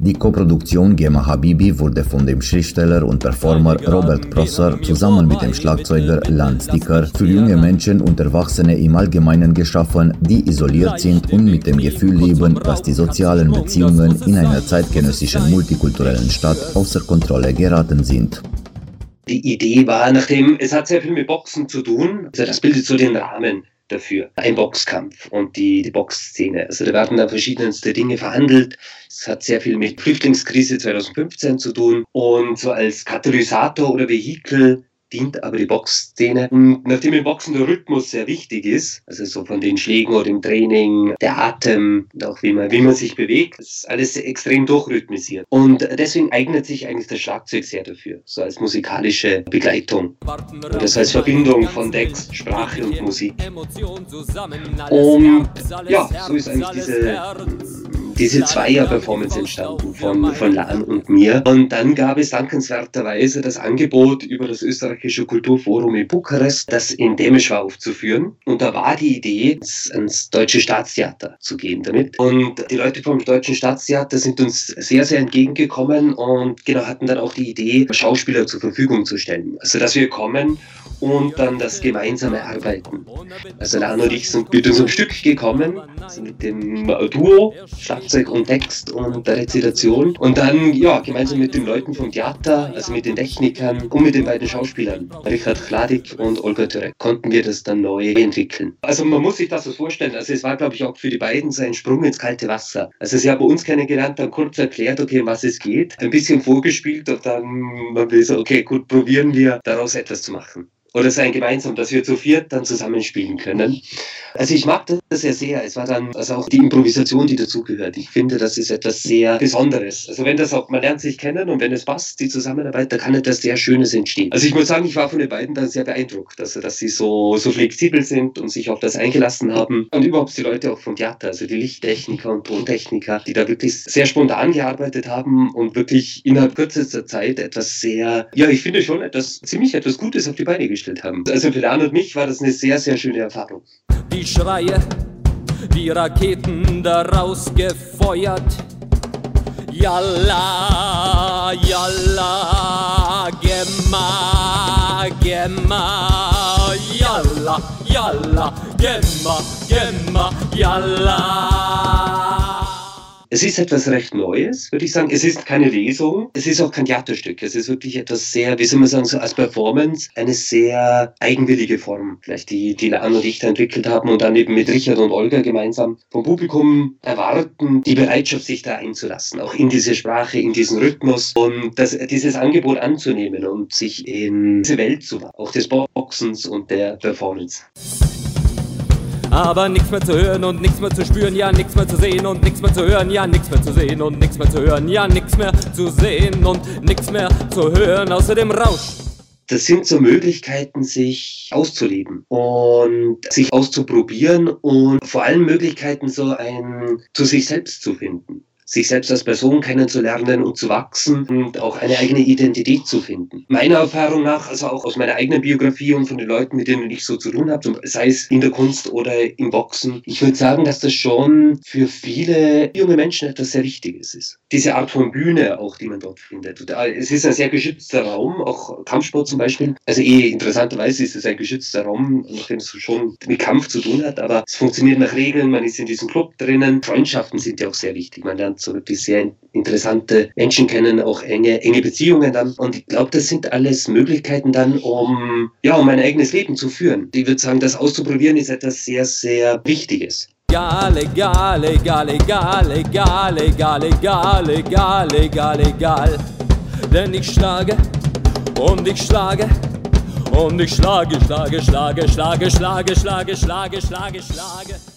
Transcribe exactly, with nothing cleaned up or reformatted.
Die Koproduktion Gema Habibi wurde von dem Schriftsteller und Performer Robert Prosser zusammen mit dem Schlagzeuger Lance Dicker für junge Menschen und Erwachsene im Allgemeinen geschaffen, die isoliert sind und mit dem Gefühl leben, dass die sozialen Beziehungen in einer zeitgenössischen multikulturellen Stadt außer Kontrolle geraten sind. Die Idee war, nachdem es hat sehr viel mit Boxen zu tun, also das bildet so den Rahmen dafür. Ein Boxkampf und die, die Boxszene. Also da werden da verschiedenste Dinge verhandelt. Es hat sehr viel mit Flüchtlingskrise zwanzig fünfzehn zu tun und so als Katalysator oder Vehikel dient aber die Boxszene. Und nachdem im Boxen der Rhythmus sehr wichtig ist, also so von den Schlägen oder im Training, der Atem, und auch wie man, wie man sich bewegt, das ist alles extrem durchrhythmisiert. Und deswegen eignet sich eigentlich das Schlagzeug sehr dafür, so als musikalische Begleitung. Und das heißt Verbindung von Text, Sprache und Musik. Und ja, so ist eigentlich diese... diese Zweier-Performance entstanden von, von Lan und mir. Und dann gab es dankenswerterweise das Angebot über das Österreichische Kulturforum in Bukarest, das in Temeswar aufzuführen. Und da war die Idee, ans Deutsche Staatstheater zu gehen damit. Und die Leute vom Deutschen Staatstheater sind uns sehr, sehr entgegengekommen und genau hatten dann auch die Idee, Schauspieler zur Verfügung zu stellen. Also, dass wir kommen und dann das gemeinsame Arbeiten. Also Lan und ich sind mit unserem Stück gekommen, also mit dem Duo, Schlagzeug und Text und der Rezitation. Und dann, ja, gemeinsam mit den Leuten vom Theater, also mit den Technikern und mit den beiden Schauspielern, Richard Chladik und Olga Törek, konnten wir das dann neu entwickeln. Also man muss sich das so vorstellen, also es war, glaube ich, auch für die beiden so ein Sprung ins kalte Wasser. Also sie haben uns kennengelernt, dann kurz erklärt, okay, um was es geht, ein bisschen vorgespielt und dann haben wir so, okay, gut, probieren wir daraus etwas zu machen. Oder sein gemeinsam, dass wir zu viert dann zusammenspielen können. Also ich mag das sehr, sehr. Es war dann also auch die Improvisation, die dazugehört. Ich finde, das ist etwas sehr Besonderes. Also wenn das auch, man lernt sich kennen und wenn es passt, die Zusammenarbeit, da kann etwas sehr Schönes entstehen. Also ich muss sagen, ich war von den beiden dann sehr beeindruckt, also dass sie so, so flexibel sind und sich auf das eingelassen haben. Und überhaupt die Leute auch vom Theater, also die Lichttechniker und Tontechniker, die da wirklich sehr spontan gearbeitet haben und wirklich innerhalb kürzester Zeit etwas sehr, ja, ich finde schon etwas, ziemlich etwas Gutes auf die Beine gestellt haben. Also für Lan und mich war das eine sehr, sehr schöne Erfahrung. Die Schreie, die Raketen daraus gefeuert. Yalla, yalla, Gemma, Gemma, yalla, yalla, Gemma, Gemma, yalla. Es ist etwas recht Neues, würde ich sagen. Es ist keine Lesung, es ist auch kein Theaterstück. Es ist wirklich etwas sehr, wie soll man sagen, so als Performance, eine sehr eigenwillige Form, vielleicht die, die Lan und ich da entwickelt haben und dann eben mit Richard und Olga gemeinsam vom Publikum erwarten, die Bereitschaft, sich da einzulassen, auch in diese Sprache, in diesen Rhythmus und das, dieses Angebot anzunehmen und sich in diese Welt zu machen, auch des Boxens und der Performance. Aber nichts mehr zu hören und nichts mehr zu spüren, ja, nichts mehr zu sehen und nichts mehr zu hören, ja, nichts mehr zu sehen und nichts mehr zu hören, ja, nichts mehr zu sehen und nichts mehr zu hören, außer dem Rausch. Das sind so Möglichkeiten, sich auszuleben und sich auszuprobieren und vor allem Möglichkeiten, so ein zu sich selbst zu finden. Sich selbst als Person kennenzulernen und zu wachsen und auch eine eigene Identität zu finden. Meiner Erfahrung nach, also auch aus meiner eigenen Biografie und von den Leuten, mit denen ich so zu tun habe, sei es in der Kunst oder im Boxen, ich würde sagen, dass das schon für viele junge Menschen etwas sehr Wichtiges ist. Diese Art von Bühne auch, die man dort findet. Es ist ein sehr geschützter Raum, auch Kampfsport zum Beispiel. Also eh interessanterweise ist es ein geschützter Raum, nachdem es schon mit Kampf zu tun hat, aber es funktioniert nach Regeln, man ist in diesem Club drinnen. Freundschaften sind ja auch sehr wichtig. Man lernt so wirklich sehr interessante Menschen kennen, auch enge, enge Beziehungen dann. Und ich glaube, das sind alles Möglichkeiten dann, um, ja, um ein eigenes Leben zu führen. Ich würde sagen, das auszuprobieren ist etwas sehr, sehr Wichtiges. Egal, egal, egal, egal, egal, egal, egal, egal, egal, egal. Denn ich schlage und ich schlage und ich schlage, schlage, schlage, schlage, schlage, schlage, schlage, schlage, schlage.